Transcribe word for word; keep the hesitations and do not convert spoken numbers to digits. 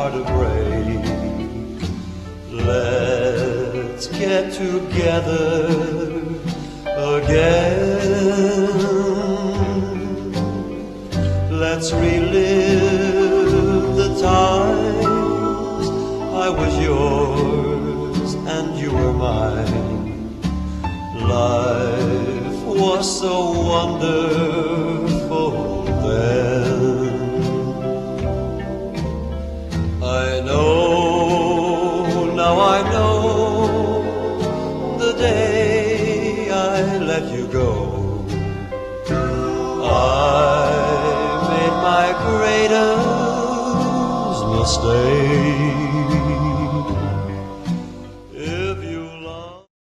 heart to break. Let's get together again. Let's relive the times I was yours and you were mine. Life was so wonderful then. I know, now I know, the day I let you go, I made my greatest mistake.